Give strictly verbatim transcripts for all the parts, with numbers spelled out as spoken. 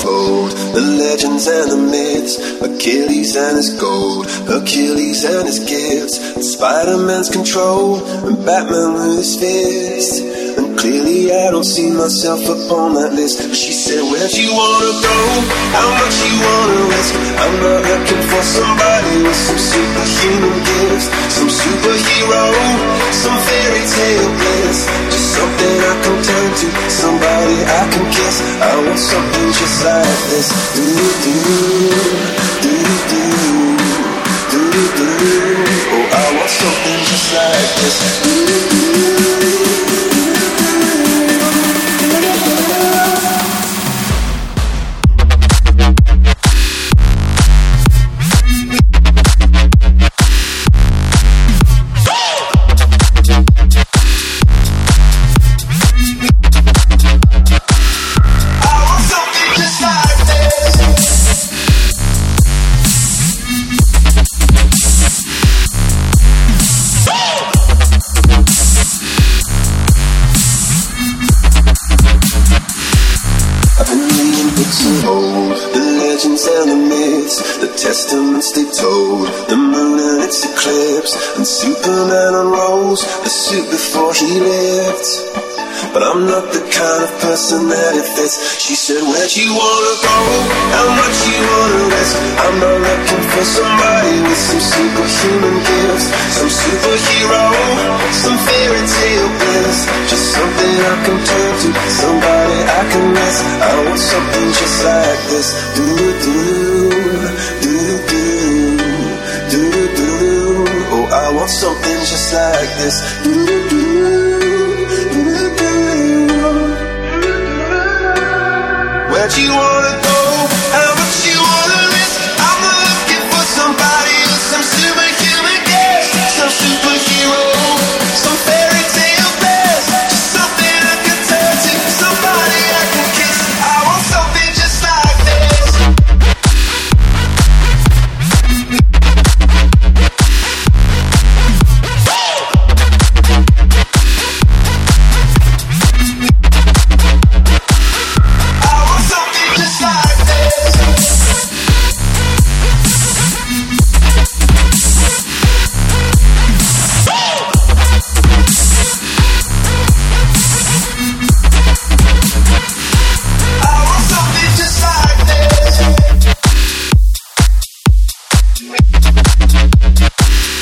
told, the legends and the myths, Achilles and his gold, Achilles and his gifts, and Spider-Man's control, and Batman with his fist. And clearly I don't see myself upon that list. She said, where'd you wanna go? How much you wanna risk? I'm not looking for somebody with some superhuman gifts, some superhero, some fairy tale bliss. Just something I can turn to, somebody I can kiss. I want something just like this. Do-do-do, do-do-do, do-do-do. Oh, I want something just like this. Do-do-do. They told the moon and its eclipse, and Superman unrolls the suit before he lived. But I'm not the kind of person that it fits. She said, where'd you wanna go? How much you wanna risk? I'm not looking for somebody with some superhuman gifts, some superhero, some fairy tale bliss. Just something I can turn to, somebody I can miss. I want something just like this. Do-do-do, do-do-do, do-do-do. Oh, I want something just like this. Do-do-do, do-do-do. Where'd you wanna go? How much you wanna risk? I'm not looking for somebody with some superhuman gifts, some superhero, some fairy tale bliss. Just something I can turn to, somebody I can kiss. I want something just like this.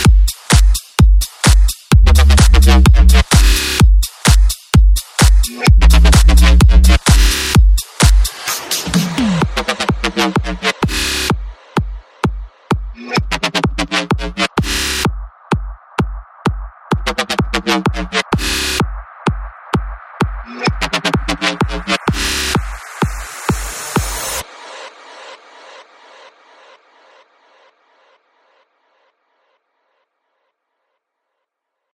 We'll be right back.